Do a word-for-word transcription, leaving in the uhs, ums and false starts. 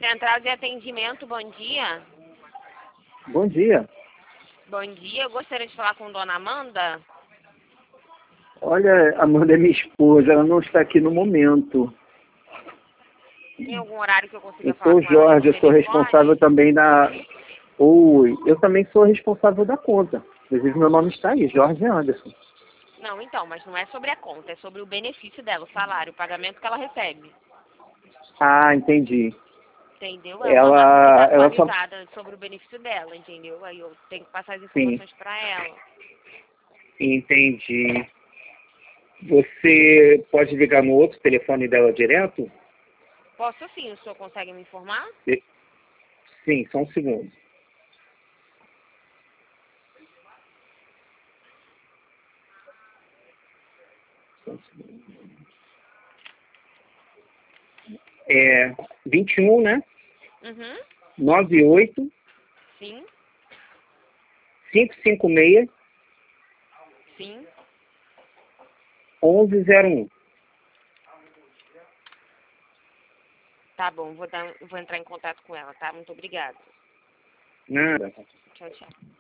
Central de Atendimento, bom dia. Bom dia. Bom dia, eu gostaria de falar com Dona Amanda. Olha, Amanda é minha esposa, ela não está aqui no momento. Tem algum horário que eu consiga Eu falar sou com ela no Jorge, eu sou telefone? responsável também da... Oi, eu também sou responsável da conta. Inclusive, meu nome está aí, Jorge Anderson. Não, então, mas não é sobre a conta, é sobre o benefício dela, o salário, o pagamento que ela recebe. Ah, entendi. Entendeu? É uma Ela, máquina ela só... atualizada sobre o benefício dela, entendeu? Aí eu tenho que passar as Sim, informações para ela. entendi. Você pode ligar no outro telefone dela direto? Posso sim, o senhor consegue me informar? E- Sim, só um segundo. Só um segundo. É vinte e um, né? Uhum. noventa e oito, Sim, cinco cinco seis, sim. onze zero um. Tá bom, vou, dar, vou entrar em contato com ela, tá? Muito obrigada. Nada. Tchau, tchau.